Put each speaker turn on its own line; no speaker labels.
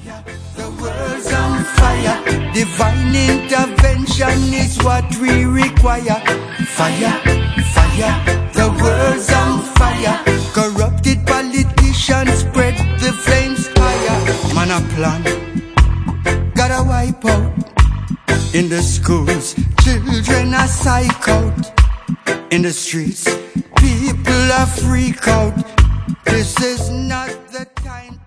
The world's on fire. Divine intervention is what we require. Fire, fire. The world's on fire. Corrupted politicians spread the flames higher. Man a plan, gotta wipe out. In the schools, children are psych out. In the streets, people are freak out. This is not the time.